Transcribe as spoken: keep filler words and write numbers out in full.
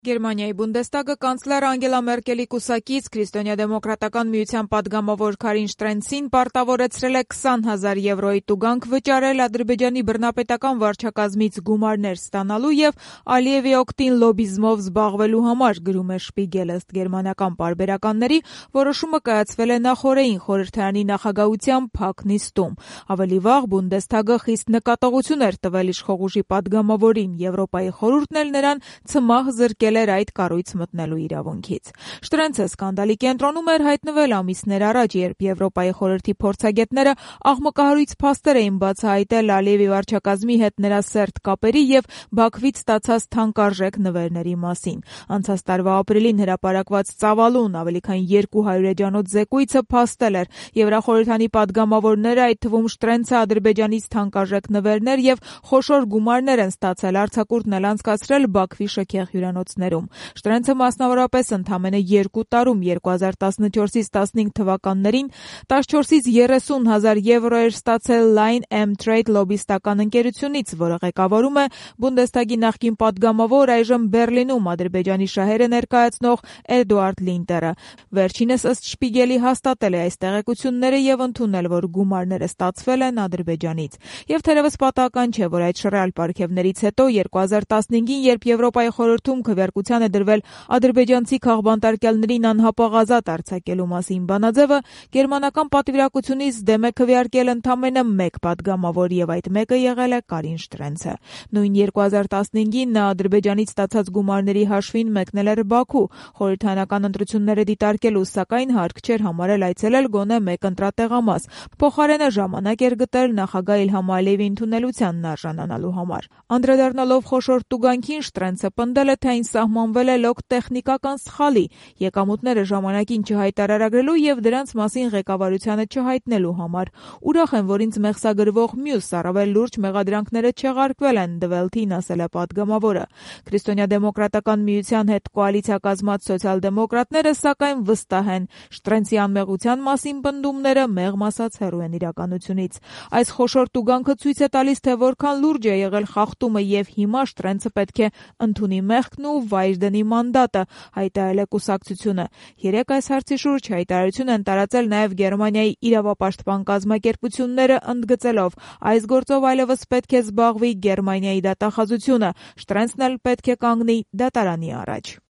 Գերմանիայի Բունդեստագը կանցլեր Անգելա Մերկելի կուսակից Քրիստոնյա-դեմոկրատական միության պատգամավոր Կարին Շտրենցին պարտավորեցրել է քսան հազար եվրոյի տուգանք վճարել Ադրբեջանի բռնապետական վարչակազմից գումարներ ստանալու եւ Ալիևի օգտին լոբիզմով զբաղվելու համար, գրում է Շպիգելը, ըստ գերմանական պարբերականների, որոշումը կայացվել է նախօրեին խորհրդարանի նախագահության փակ նիստում։ Ավելի վաղ Բունդեստագը խիստ նկատողություն էր տվել իշխող ուժի պատգամավորին, Եվրոպայի խորհուրդն էլ նրան ցմահ զրկել էր այդ կառույց մտնելու իրավունքից։ Շտրենցը սկանդալի կենտրոնում էր հայտնվել ամիսներ առաջ, երբ Եվրոպայի խորհրդի փորձագետները աղմկահարույց փաստեր էին բացահայտել Ալիևի վարչակազմի հետ նրա սերտ կապերի եւ Բաքվից ստացած թանկարժեք նվերների մասին։ Անցած տարվա ապրիլին հրապարակված ծավալուն ավելի քան երկու հարյուր էջանոց զեկույցը փաստել էր Եվրախորհրդանի պատգամավորները, այդ թվում Շտրենցը, Ադրբեջանից թանկարժեք նվերներ եւ խոշոր գումարներ են ստացել, արձակուրդն էլ անցկացրել Բաքվի շքեղ հյուրանոցներում։ Շտրենցը մասնավորապես ընդամենը երկու տարում երկու հազար տասնչորսից տասնհինգ թվականներին տասնչորսից երեսուն հազար եվրո էր ստացել Line M Trade լոբիստական ընկերությունից, որը ղեկավարում է Բունդեստագի նախկին պատգամավոր, այժմ Բեռլինում Ադրբեջանի շահերը ներկայացնող Էդուարդ Լինտերը։ Վերջինս ըստ Շպիգելի հաստատել է այս տեղեկությունները եւ ընդունել, որ գումարները ստացվել են Ադրբեջանից։ Եվ թերևս պատահական չէ, որ այդ շռայլ պարգևներից հետո երկու հազար տասնհինգին, երբ Եվրոպայի խորհրդում քվեարկության է դրվել ադրբեջանցի քաղբանտարկյալներին անհապաղ ազատ արձակելու մասին բանաձևը, գերմանական պատվիրակությունից դեմ է քվեարկել ընդամենը մեկ պատգամավոր եւ այդ մեկը եղել է Կարին Շտրենցը։ Նույն երկու հազար տասնհինգին նա Ադրբեջանից ստացած գումարների հաշվին մեկնել էր Բաքու խորհրդարանական ընտրությունները դիտարկելու, սակայն հարկ չէր համարել այցելել գոնե մեկ ընտրատեղամաս։ Փոխարենը ժամանակ էր գտել նախագահ Իլհամ Ալիևի ընդունելությանն արժանանալու համար։ Անդրադառնալով խոշոր տուգանքին, Շտրենցը պնդել է, թե այն սահմանվել է լոկ տեխնիկական սխալի, եկամուտները ժամանակին չհայտարարագրելու եւ դրանց մասին ղեկավարությանը չհայտնելու համար։ Ուրախ եմ, որ ինձ մեղսագրվող մյուս առավել լուրջ մեղադրանքները չեղարկվել են, Դվելթին ասել է պատգամավորը։ Քրիստոնյա-դեմոկրատական միության հետ կոալիցիա կազմած սոցիալ-դեմոկրատները, սակայն, վստահ են, Շտրենցի անմեղության մասին պնդումները մեղմ ասած հեռու են իրականությունից։ Այս խոշոր տուգանքը ցույց է տալիս, թե որքան լուրջ է եղել խախտումը եւ հիմա Շտրենցը պետք է ընդունի մեղքն ու վայր դնի մանդատը, հայտարարել է կուսակցությունը։ Երեկ այս հարցի շուրջ հայտարարություն են տարածել նաև Գերմանիայի իրավապաշտպան կազմակերպությունները, ընդգծելով, այս գործով այլևս պետք է զբաղվի Գերմանիայի դատախազությունը, Շտրենցն էլ պետք է կանգնի դատարանի առաջ։